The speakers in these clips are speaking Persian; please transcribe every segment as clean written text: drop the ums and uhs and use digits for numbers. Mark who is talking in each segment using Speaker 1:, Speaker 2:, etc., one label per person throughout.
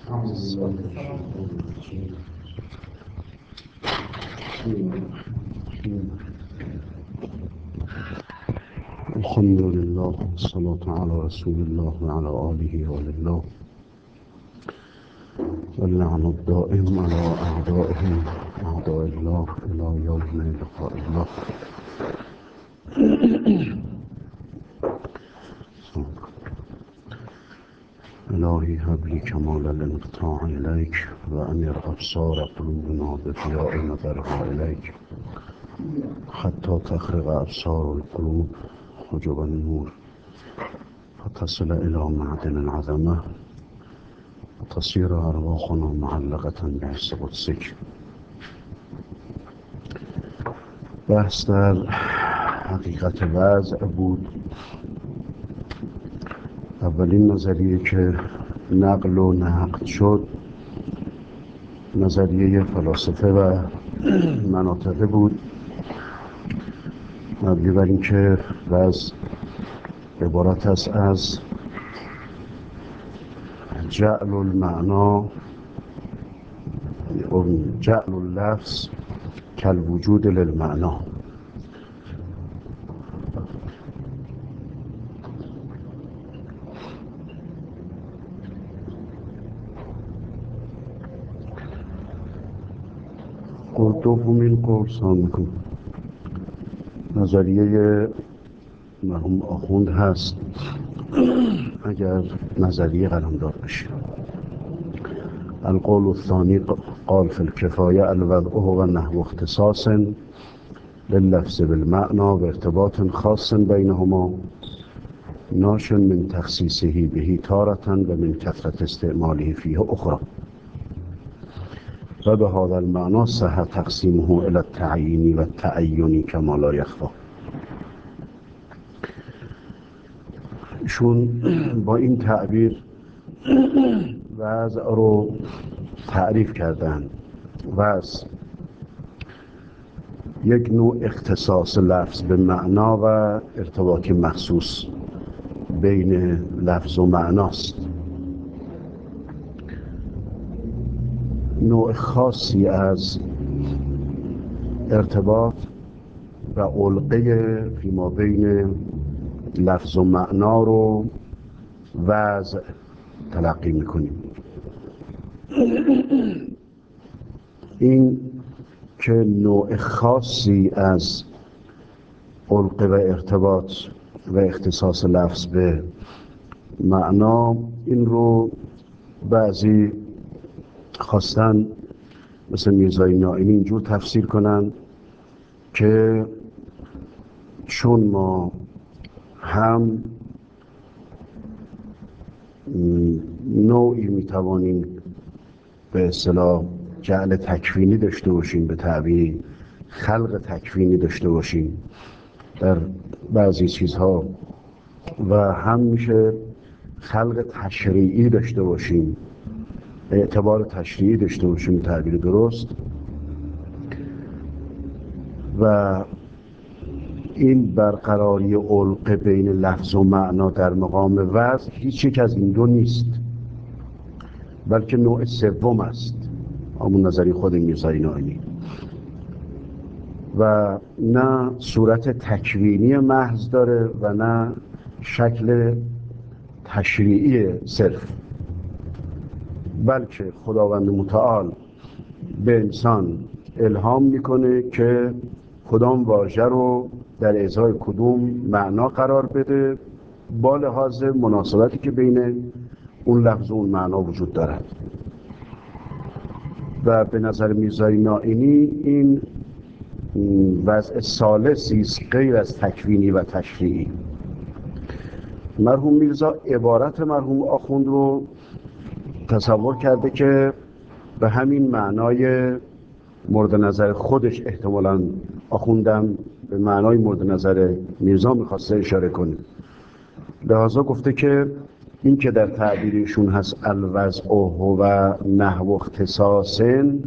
Speaker 1: الحمد لله والصلاة على رسول الله وعلى آله ولله واللعن الدائم على أعدائهم أعداء الله إلى يوم لقاء الله. إلهي هب لي كمال الانقطاع إليك وأنر أبصار قلوبنا بضياء نظرها إليك حتى تخرق أبصار القلوب حجب النور فتصل إلى معدن العظمة وتصير أرواحنا معلقة بعز قدسك. بحث در حقیقت وضع بود. اولین نظریه که نقل و نقد شد نظریه فلاسفه و مناطقه بود، مبنی بر اینکه وضع عبارت است از جعل المعنا جعل اللفظ کالوجود للمعنا. دومین قول سامکن نظریه مرحوم آخوند هست اگر نظریه قلمداد بشه. القول الثانی قال في الكفاية الوضع هو نحو اختصاص لللفظ بالمعنى وارتباط خاص بينهما ناش من تخصيصه به تارة ومن كثرة استعماله فيه أخرى وبهذا المعنى صح تقسيمه إلى التعيين والتعين كما لا يخفى. ایشون با این تعبیر وضع رو تعریف کردن. وضع یک نوع اختصاص لفظ به معنا و ارتباط مخصوص بین لفظ و معناست. نوع خاصی از ارتباط و علقه فیما بین لفظ و معنا رو وضع تلقی میکنیم. این که نوع خاصی از علقه و ارتباط و اختصاص لفظ به معنا، این رو بعضی خواستن مثل میرزای نائینی اینجور تفسیر کنن که چون ما هم نوعی میتوانیم به اصطلاح جعل تکوینی داشته باشیم، به تعبیر خلق تکوینی داشته باشیم در بعضی چیزها و هم میشه خلق تشریعی داشته باشیم، اعتبار تشریعی داشته باشیم به تعبیر درست، و این برقراری علقه بین لفظ و معنا در مقام وضع هیچ یک از این دو نیست، بلکه نوع سوم است، همون نظری خود میرزای نائینی، و نه صورت تکوینی محض داره و نه شکل تشریعی صرف، بلکه خداوند متعال به انسان الهام میکنه که کدام واژه رو در ازای کدوم معنا قرار بده با لحاظ مناسبتی که بین اون لفظ و اون معنا وجود دارد. و به نظر میرزای نائینی این وضع ثالثی است غیر از تکوینی و تشریعی. مرحوم میرزا عبارت مرحوم آخوند رو تصور کرده که به همین معنای مورد نظر خودش احتمالاً آخوندم به معنای مورد نظر میرزا میخواسته اشاره کنه، لذا گفته که این که در تعبیرشون هست الوضع و نحو اختصاص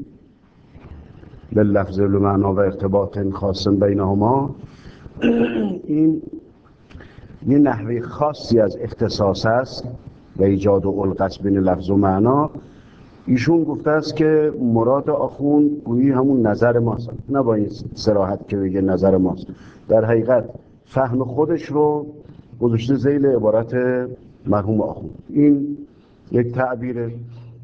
Speaker 1: لللفظ بالمعنا و ارتباط خاص بینهما، این یه نحوه خاصی از اختصاص است و ایجاد و علقه بین لفظ و معنا ایشون گفته است که مراد آخوند گویی همون نظر ماست، نه با این صراحت که بگه نظر ماست، در حقیقت فهم خودش رو گذاشته ذیل عبارت مرحوم آخوند. این یک تعبیره.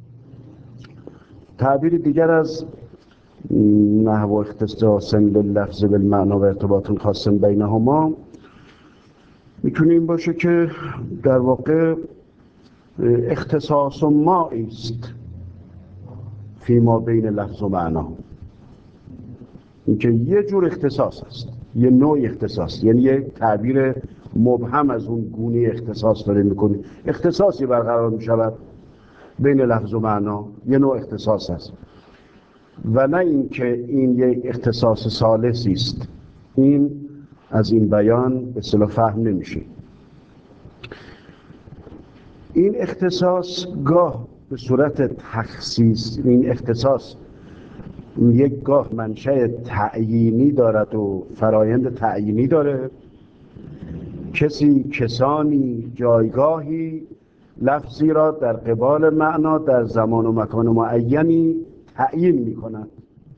Speaker 1: تعبیر دیگر از نحو اختصاص لللفظ بالمعنا و ارتباط خاص بینهما میتونه این باشه که در واقع اختصاص ما است فیما بین لفظ و معنا. این که یه جور اختصاص است، یه نوع اختصاص، یعنی یه تعبیر مبهم از اون گونه اختصاص داره میکنه. اختصاصی برقرار میشود بین لفظ و معنا، یه نوع اختصاص است و نه اینکه این یک اختصاص ثالثی است. این از این بیان به اصطلاح فهم نمیشه. این اختصاص گاه به صورت تخصیص، این اختصاص یک گاه منشأ تعیینی دارد و فرایند تعیینی داره. کسی، کسانی، جایگاهی لفظی را در قبال معنا در زمان و مکان معینی تعیین می‌کنند.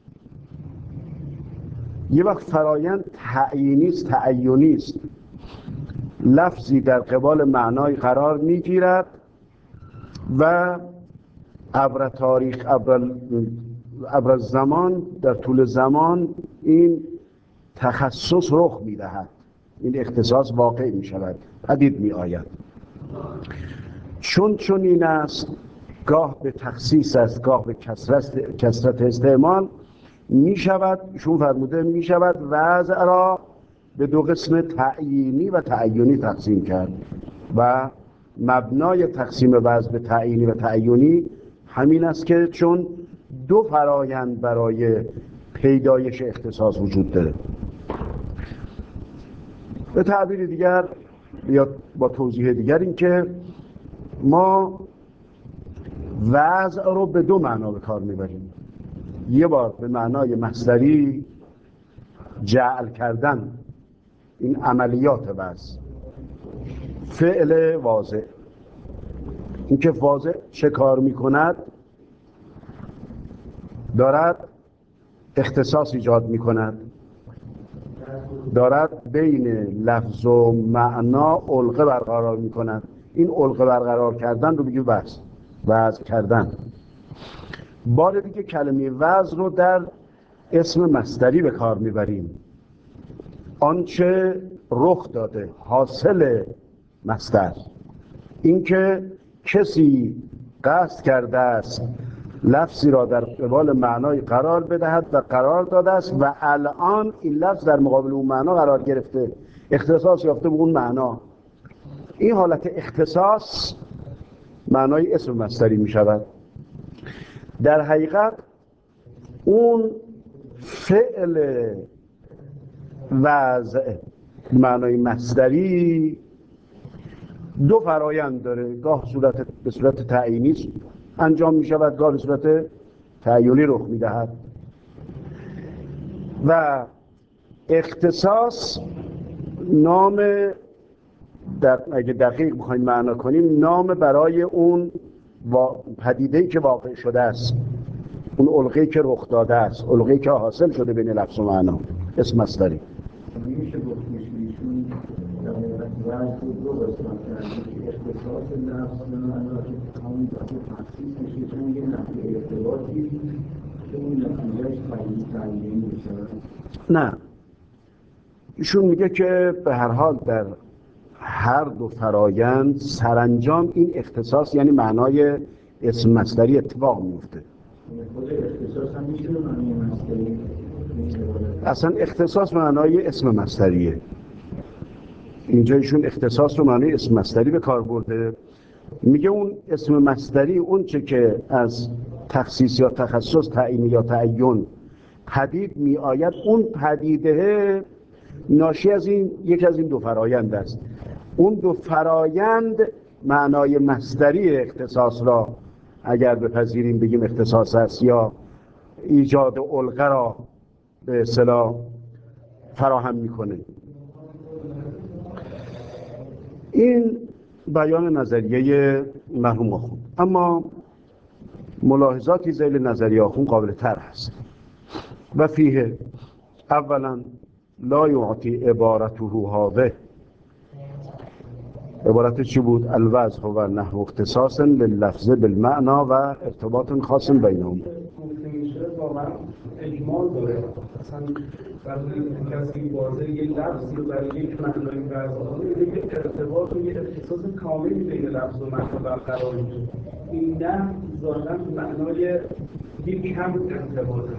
Speaker 1: یه وقت فرایند تعیینی است، تعیینی است، لفظی در قبال معنای قرار میگیرد و عبر تاریخ، عبر زمان، در طول زمان این تخصص رخ میدهد، این اختصاص واقع می شود، پدید می آید. چون این است، گاه به تخصیص است، گاه به کثرت استعمال می شود. ایشون فرموده می شود وضع را به دو قسم تعیینی و تعیینی تقسیم کرد و مبنای تقسیم وضع به تعیینی و تعیینی همین است که چون دو فرایند برای پیدایش اختصاص وجود داره. به تعبیر دیگر یا با توضیح دیگر این که ما وضع رو به دو معنا به کار میبریم. یه بار به معنای مصدری، جعل کردن، این عملیات وضع، فعل واضع، این که واضع چه کار میکند؟ دارد اختصاص ایجاد میکند، دارد بین لفظ و معنا علقه برقرار میکند. این علقه برقرار کردن رو بگیم وضع کردن. بار دیگه کلمه وضع رو در اسم مصدری به کار میبریم. آنچه رخ داده، حاصل مصدر، اینکه کسی قصد کرده است لفظی را در قبال معنای قرار بدهد و قرار داده است و الان این لفظ در مقابل اون معنا قرار گرفته، اختصاص یافته به اون معنا. این حالت اختصاص معنای اسم مصدری می شود. در حقیقت اون فعل وضع معنای مصدری دو فرایند داره. گاه به صورت تعیینی انجام می شود، گاه به صورت تعیینی رخ می دهد. و اختصاص نام، اگه دقیق بخوایم معنا کنیم، نام برای اون پدیده‌ای که واقع شده است، اون علقه‌ای که رخ داده است، علقه‌ای که حاصل شده بین لفظ و معنا، اسم مصدری.
Speaker 2: میشه گفتش ایشون در واقع دو قسمت که اختصاص لفظ به معنا که همون تخصیص میشه، چون یه نحوه ارتباطی که اون نتیجهش تعیین میشه.
Speaker 1: نه، ایشون میگه که به هر حال در هر دو فرایند سرانجام این اختصاص یعنی معنای اسم مصدری اتفاق میفته.
Speaker 2: خود اختصاص هم میشه به معنای مصدری؟
Speaker 1: اصلا اختصاص معنای اسم مصدریه. اینجا ایشون اختصاص رو معنای اسم مصدری به کار برده. میگه اون اسم مصدری اون چه که از تخصیص یا تخصص، تعیین یا تعین پدید می آید، اون پدیده ناشی از یکی از این دو فرایند است. اون دو فرایند معنای مصدری اختصاص را اگر بپذیریم بگیم اختصاص است، یا ایجاد علقه را به اصطلاح فراهم میکنه. این بیان نظریه مرحوم آخوند. اما ملاحظاتی ذیل نظریه آخوند قابل تر هست. و فیه اولا لا یعطی عبارته هذه. عبارت چی بود؟ الوضع و نحو اختصاص لللفظ بالمعنا و ارتباط خاص بینهم.
Speaker 3: واقعا اجمال داره. مثلا وقتی کسی واضح یک لفظی رو برای یک معنای وضع یک ارتباط و یک اختصاص کاملی بین لفظ و معنا برقرار میشه. این نه ظاهراً معنای یک کم ارتباطه.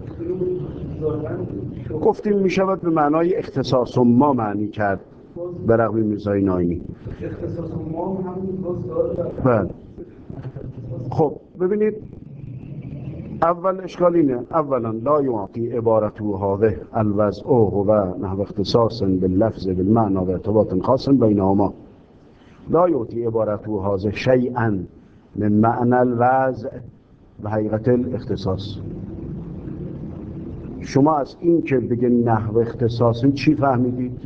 Speaker 1: گفتیم میشود به معنای اختصاص ما معنی کرد به رغم میرزای ناینی.
Speaker 3: اختصاص ما همون باز داره.
Speaker 1: بله. خب ببینید اول اشکال اینه، اولا لا یعطی عبارته هذه الوضع و نحو اختصاص باللفظ بالمعنى و ارتباط خاص بینهما. لا یعطی عبارته هذه شیئا من معنى الوضع و حقیقت الاختصاص. شما از این که بگه نحو اختصاص چی فهمیدید؟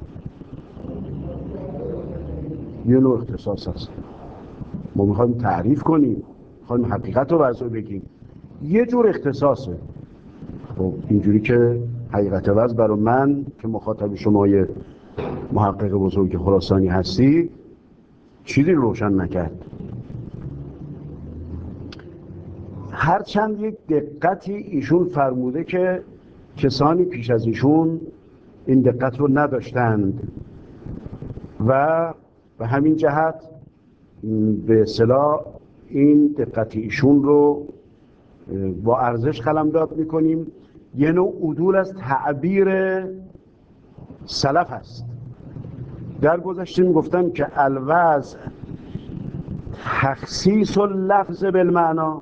Speaker 1: یه نوع اختصاص هست. ما میخوایم تعریف کنیم، میخوایم حقیقت رو وضع بگیم، یه جور اختصاصه. خب اینجوری که حقیقت وضع برای من که مخاطب شمای محقق بزرگ خراسانی هستی چیزی روشن نکرد. هرچند یک دقتی ایشون فرموده که کسانی پیش از ایشون این دقت رو نداشتند و به همین جهت به اصطلاح این دقت ایشون رو با ارزش قلمداد میکنیم. یه نوع عدول از تعبیر سلف هست. در گذشته میگفتن که الوضع تخصیص اللفظ بالمعنا،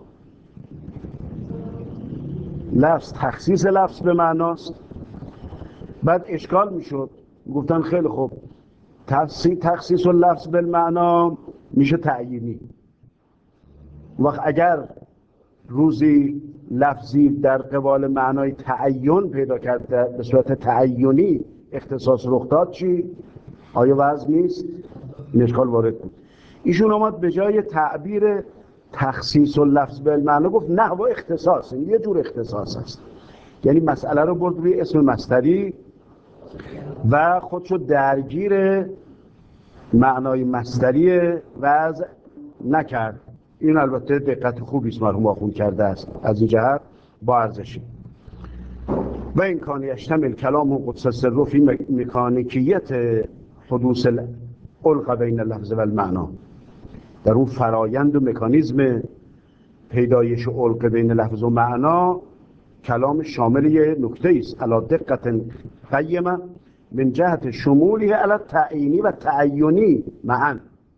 Speaker 1: لفظ تخصیص لفظ به معناست. بعد اشکال میشد، گفتن خیلی خوب تخصیص اللفظ بالمعنا میشه تعیینی. وقت اگر روزی لفظی در قبال معنای تعین پیدا کرد به صورت تعینی اختصاص رخ داد چی؟ آیا وضع نیست؟ این اشکال وارد بود. ایشون آمد به جای تعبیر تخصیص اللفظ بالمعنا گفت نحو اختصاص. این یه جور اختصاص است، یعنی مسئله رو برد روی اسم مصدری و خودشو درگیر معنای مصدری وضع نکرد. این البته دقت خوبی است مرحوم آخوند کرده است، از این جهت با ارزشی. و این کان یشتمل کلام قدس السر فی مکانیکیت حدوث الالق بین اللفظ و المعنا. در اون فرایند و مکانیزم پیدایش علق بین لفظ و معنا کلام شامل یه نکته است علی دقت قیمه من جهت شمولی علی تعیینی و تعینی معا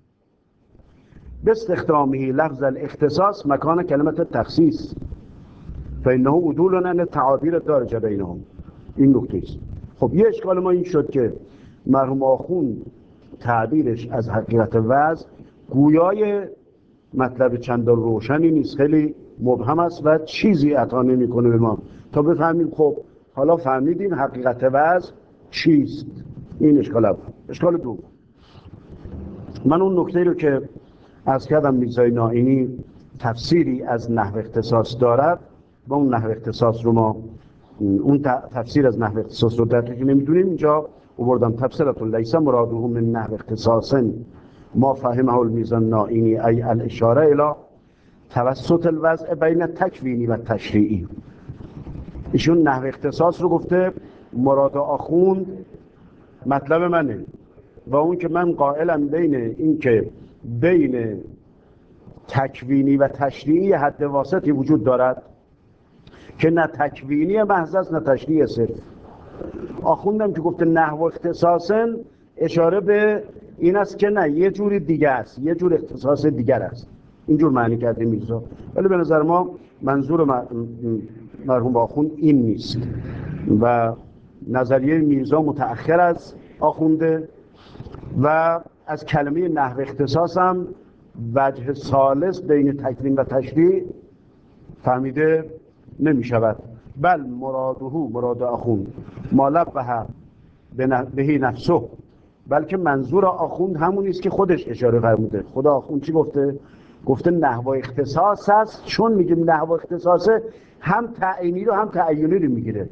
Speaker 1: باستخدامه لفظ الاختصاص مکان کلمت تخصیص فانه عدول عن التعابیر الدارجه بینهم. این نکته است. خب یه اشکال ما این شد که مرحوم آخوند تعبیرش از حقیقت وضع گویای مطلب چندان روشنی نیست، خیلی مبهم است و چیزی عطا نمی‌کنه به ما تا بفهمیم خب حالا فهمیدیم حقیقت وضع چیست. این اشکال اول. اشکال دوم، من اون نکته رو که از کردم میرزای نائینی تفسیری از نحو اختصاص دارد با اون نحو اختصاص رو ما اون تفسیر از نحو اختصاص رو دقیق نمیدونیم. اینجا آوردم تفسیرتون لیس مراده من نحو اختصاص ما فهمه المیزان نائینی ای الاشاره الی توسط الوضع بین تکوینی و تشریعی. ایشون نحو اختصاص رو گفته مراد آخوند مطلب منه و اون که من قائلم بین این که بین تکوینی و تشریعی حد واسطی وجود دارد که نه تکوینی محض است نه تشریعی صرف. آخوندم که گفته نحو اختصاصن اشاره به این است که نه یه جوری دیگه است، یه جور اختصاص دیگر است. اینجور معنی کرده میرزا، ولی به نظر ما منظور مرحوم آخوند این نیست و نظریه میرزا متأخر از آخونده و از کلمه نحو اختصاص هم وجه ثالث بین تکوین و تشریع فهمیده نمی شود. بل مراد آخوند ما لبه بهی نفسه، بلکه منظور آخوند همون است که خودش اشاره فرموده. خدا آخوند چی گفته؟ گفته نحو اختصاص است. چون میگیم نحو اختصاصه، هم تعیینی رو هم تعیینی رو میگیره.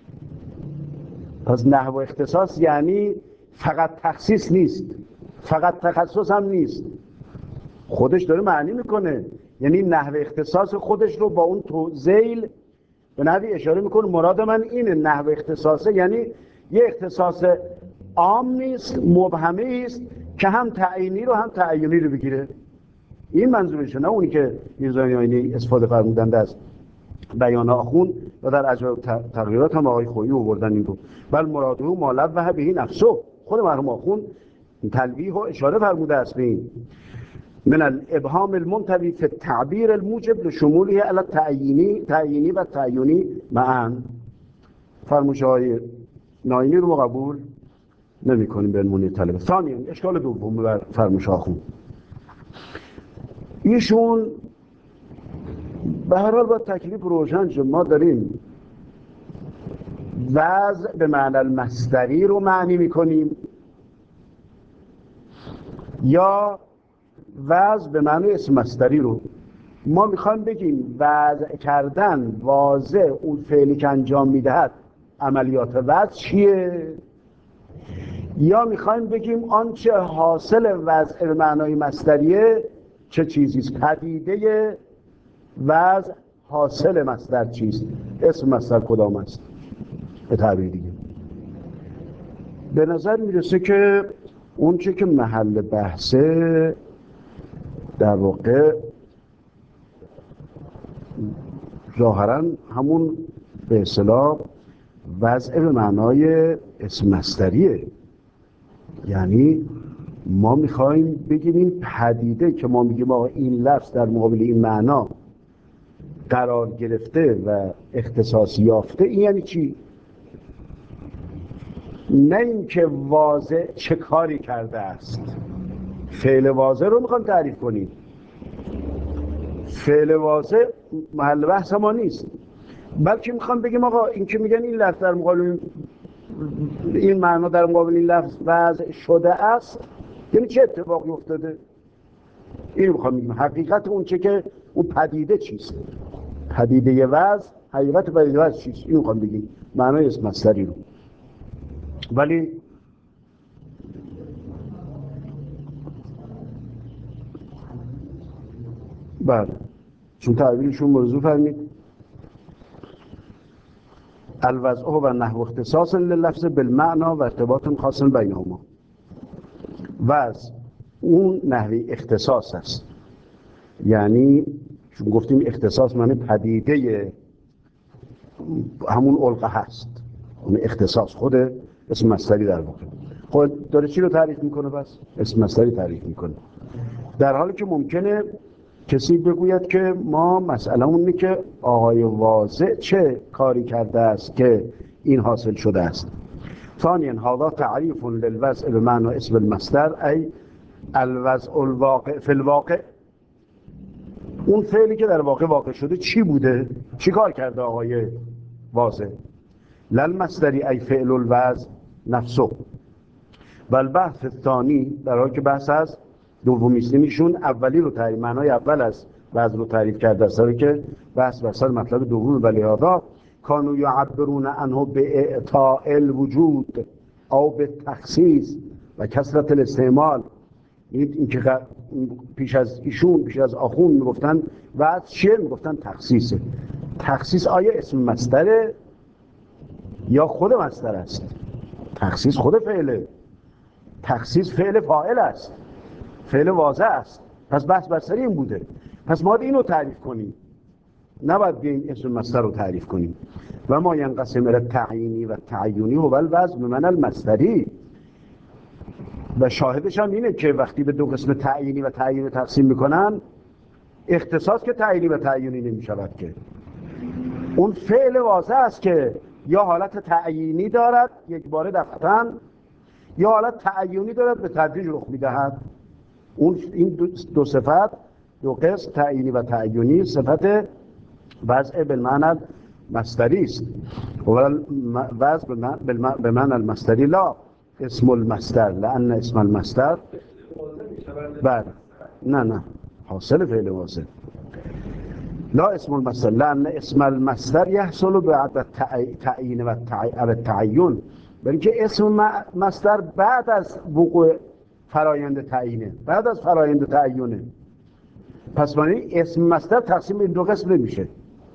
Speaker 1: پس نحو اختصاص یعنی فقط تخصیص نیست، فقط تخصص هم نیست، خودش داره معنی میکنه. یعنی نحو اختصاص خودش رو با اون ذیل به نحوی اشاره میکنه. مراد من اینه، نحو اختصاصه یعنی یه اختصاص عام نیست، مبهمه است که هم تعیینی رو هم تعیینی رو بگیره. این منظورشه، نه اونی که میرزا آینی استفاده فرمودند از بیان آخوند و در عجایب تغییرات هم آقای خویی آوردن این رو. بل مراده ما لوح به نفسه، خود مرحوم آخوند تلویح و اشاره فرموده است به این من الابهام المنتوی فی التعبیر الموجب لشموله علی تعیینی و تعیینی معا. فرمایش های ناینی رو قبول نمی کنیم به عنوان طلبه. ثانیاً اشکال دوم بر فرمایش آخوند، ایشون به هر حال با تکلیف روشن شد. ما داریم وضع به معنی المصدری رو معنی میکنیم یا وضع به معنی اسم مصدری رو. ما میخوایم بگیم وضع کردن، واضع اون فعلی که انجام میدهد عملیات وضع چیه، یا میخوایم بگیم آنچه حاصل وضع به معنای مصدریه چه چیزیست، پدیده وضع حاصل مصدر چیست، اسم مصدر کدام است. به تعبیر دیگه به نظر میرسه که اون چه که محل بحثه در واقع ظاهراً همون به اصطلاح وضع به معنای اسم مصدریه. یعنی ما میخوایم بگیم این پدیده که ما میگیم آقا این لفظ در مقابل این معنا قرار گرفته و اختصاص یافته، این یعنی چی؟ نه اینکه واضع چه کاری کرده است. فعل واضع رو میخوام تعریف کنیم. فعل واضع محل بحث ما نیست، بلکه میخوام بگیم آقا این که میگن این لفظ در مقابل این معنا در مقابل این لفظ وضع شده است، یعنی چه اتفاقی افتاده؟ اینو میخوام بگیم. حقیقت اون چه که اون پدیده چیست، پدیده وضع، حقیقت پدیده وضع چیست، اینو میخوام بگیم، معنای اسم مصدری رو. ولی بله، چون تعبیرشون موضوع فرمید الوضع و نحو اختصاص لللفظ بالمعنا و ارتباط خاص بینهما. وضع اون نحوی اختصاص است، یعنی چون گفتیم اختصاص معنی پدیده همون علقه هست، اون اختصاص خود اسم مصدری در واقع. خود داره چی رو تعریف میکنه؟ بس اسم مصدری تعریف میکنه. در حالی که ممکنه کسی بگوید که ما مسئله اونه که آقای واضع چه کاری کرده است که این حاصل شده است. ثانیاً هذا تعریف للوضع بمعنى اسم المصدر ای الوضع الواقع فی الواقع. اون فعلی که در واقع شده چی بوده؟ چی کار کرده آقای واضع؟ للمصدری ای فعل الوضع نفسه. بل بحث ثانی، در حالی که بحث از دومیشون اولی رو تعریف، معنای اول از وضع رو تعریف کرده است که بحث بر مطلب دوم. ولی هذا کانوا یعبرون عنه باعطاء الوجود او بالتخصیص و کثرت الاستعمال. این که پیش از ایشون، پیش از آخوند میگفتن وضع چیه؟ میگفتن تخصیصه. تخصیص آیا اسم مصدره یا خود مصدر است؟ تخصیص خود فعله، تخصیص فعل فاعل است، فعل واضح است. پس بحث بر سر این بوده. پس ما اینو تعریف کنیم، نباید بیاییم اسم مصدر رو تعریف کنیم. و ما ینقسم الی تعیینی و تعیینی و الوضع بمعنی المصدری. و شاهدش هم اینه که وقتی به دو قسم تعیینی و تعیین تقسیم میکنن، اختصاص که تعیینی و تعیینی نمیشود که اون فعل واضح است که یا حالت تعیینی دارد یک باره دفعتاً، یا حالت تعیینی دارد به تدریج رخ میدهد. اون این دو صفت، دو قسم تعیینی و تعیینی، صفت وضع بالمعنى مصدری است. و وضع بالمعنى المصدری لا اسم المصدر، لأن اسم المصدر بله نه حاصل فعل واصل. لا اسم المصدر لأن اسم المصدر يحصل بعد التعیین و التعین، برای که اسم مصدر بعد از وقوع فرایند تعیینه، بعد از فرایند تعیینه. پس معنی اسم مصدر تقسیم به دو قسم نمیشه.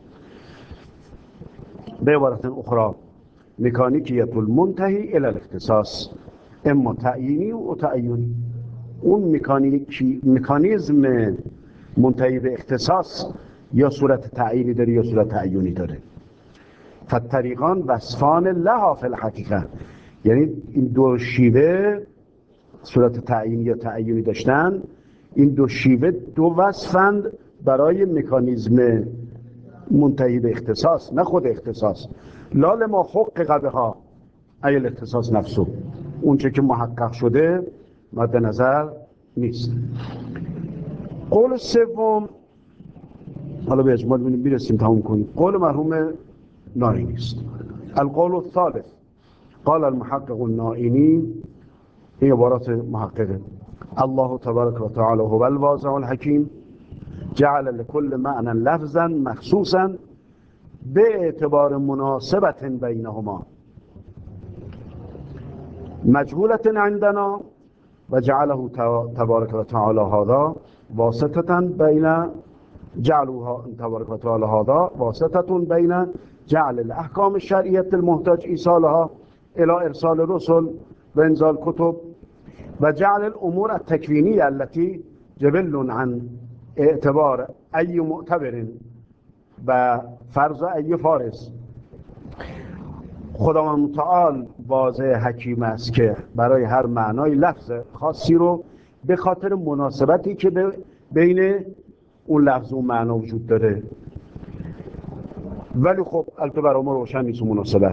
Speaker 1: به عبارت اخرى مکانیکیت المنتهی الی الاختصاص، اما تعیینی و تعیینی. اون مکانیزم منتهی به اختصاص یا صورت تعیینی داره یا صورت تعیینی داره. فالطریقان وصفان لها فی الحقیقه، یعنی این دو شیوه صورت تعیینی یا تعیینی داشتن، این دو شیوه دو وصفند برای مکانیزم منتهی به اختصاص، نه خود اختصاص. لا لما حقق بها ای الاختصاص نفسه، اون چه که محقق شده مد نظر نیست. قول سوم، حالا به اجمال میرسیم تموم کنیم. قول مرحوم نائینی است. القول الثالث قال المحقق النائینی، این عبارات محققه: الله تبارک و تعالی هو الواضع الحکیم جعل لكل معنى لفظا مخصوصا به اعتبار مناسبت بینهما مجهولة عندنا و جعله تبارک و تعالی هذا واسطة بین جعلوها تبارک و تعالی هذا واسطة بین جعل الاحکام الشرعیة المحتاج ایصالها الى ارسال رسل و انزال کتب و جعل الامور التکوینیه التي جبل عن اعتبار ای معتبر و فرض ای فارض. خداوند متعال واضح حکیم است که برای هر معنای لفظ خاصی رو به خاطر مناسبتی که بین اون لفظ و معنا وجود داره، ولی خب البته برای ما روشن نیست مناسبت.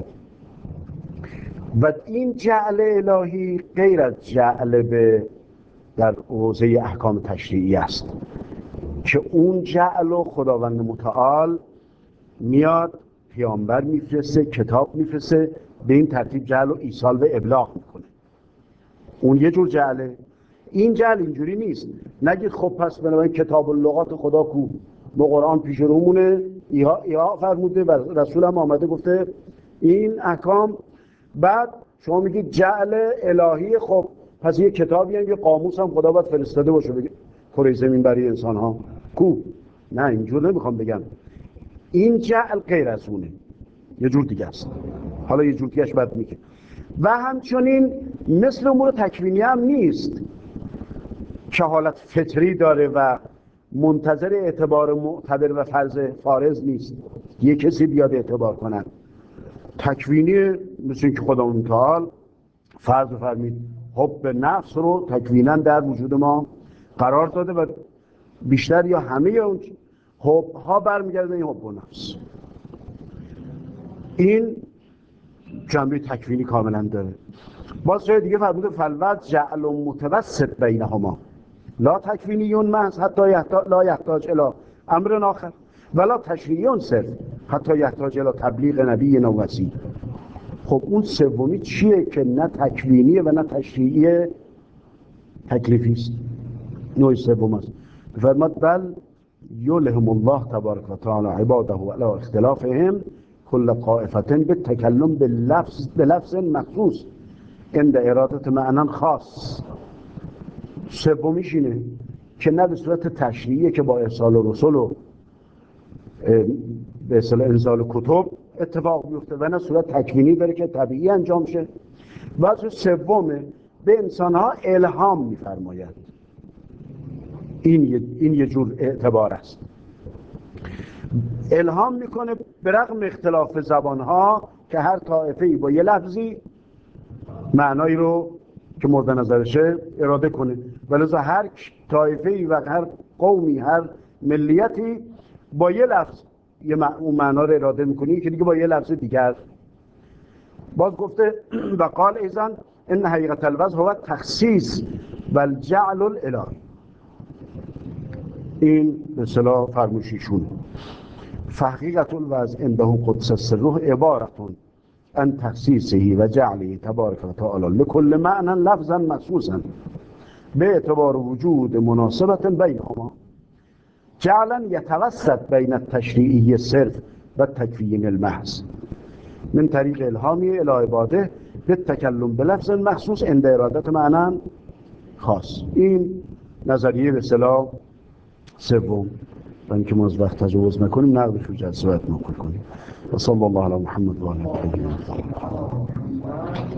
Speaker 1: و این جعل الهی غیر از جعل به در حوزه احکام تشریعی است که اون جعل و خداوند متعال میاد پیامبر میفرسته، کتاب میفرسته، به این ترتیب جعل و ایصال و ابلاغ میکنه. اون یه جور جعله. این جعل اینجوری نیست. نگید خب پس بنابراین کتاب اللغات خدا کو، با قرآن پیش رومونه، ایها فرموده و رسول هم آمده گفته این احکام، بعد شما میگید جعل الهی، خب پس یه کتابی هم یه قاموس هم خدا باید فرستاده باشه بگه کره زمین برای انسان ها کو. نه اینجور نمیخوام بگم. این جعل غیر از اونه، یه جور دیگه است. حالا یه جور دیگهش بعد میگه. و همچنین مثل امور تکوینی هم نیست که حالت فطری داره و منتظر اعتبار معتبر و فرض فارض نیست یه کسی بیاد اعتبار کنه. تکوینی مثل که خداوند متعال فرض فرمید حب نفس رو تکوینا در وجود ما قرار داده و بیشتر یا همه اون حب ها برمیگرده این حب نفس. این جنبه تکوینی کاملا داره. باز جای دیگه فرموده فالوضع جعل متوسط بینهما لا تکوینیون محض حتی لا یحتاج الی امر آخر ولا تشریعیون صرف حتی یحتاج الی تبلیغ نبی نووسی. خب اون سومی چیه که نه تکوینیه و نه تشریعی تکلیفی است؟ نوع سوم است. فرمود بل یلهم الله تبارک و تعالی عباده علی اختلافهم کل طائفه بالتکلم بلفظ مخصوص عند اراده معنی خاص. سومیش اینه که نه به صورت تشریعیه که با ارسال رسول و به اصطلاح انزال کتب اتفاق بیفته و نه صورت تکوینی داره که طبیعی انجام شه. و از سومه به انسانها الهام میفرماید. این یه جور اعتبار است. الهام میکنه به رغم اختلاف زبانها که هر طایفه‌ای با یه لفظی معنایی رو که مورد نظرشه اراده کنه، ولذا هر طایفه‌ای و هر قومی هر ملیتی با یه لفظ اون معنا رو اراده میکنه که دیگه با یه لفظ دیگر. باز گفته و قال ایضا ان حقیقت الوضع هو تخصیص و الجعل الالهی. این به اصطلاح فرموشیشون فحقیقت الوضع عنده قدس السر عبارتون ان تخصیصه و جعله تبارک و تعالی لكل معنی لفظا مخصوصا به اعتبار وجود مناسبت بینهما. جعلا يتوسط بين التشريعي الصرف والتكوين المحض من طریق الهامی الی عباده بالتکلم بلفظ مخصوص عند ارادت معنی خاص. این نظریه به اصطلاح سوم، و اینکه ما از وقت تجاوز نکنیم نقدش رو جلسه باید نقل کنیم. و صلی الله علی محمد و آله.